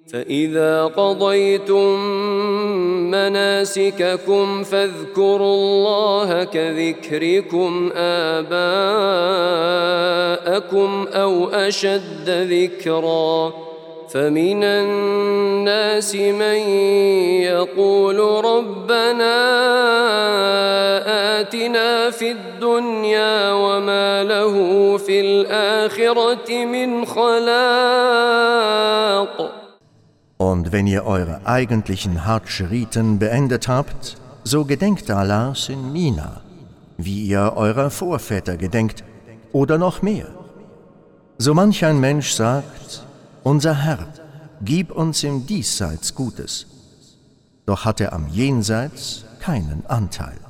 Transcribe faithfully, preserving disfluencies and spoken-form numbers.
فإذا قضيتم مناسككم فاذكروا الله كذكركم آباءكم أو أشد ذكرا فمن الناس من يقول ربنا آتنا في الدنيا وما له في الآخرة من خلاق. Und wenn ihr eure eigentlichen Hajj-Riten beendet habt, so gedenkt Allahs in Mina, wie ihr eurer Vorväter gedenkt, oder noch mehr. So manch ein Mensch sagt, unser Herr, gib uns im Diesseits Gutes, doch hat er am Jenseits keinen Anteil.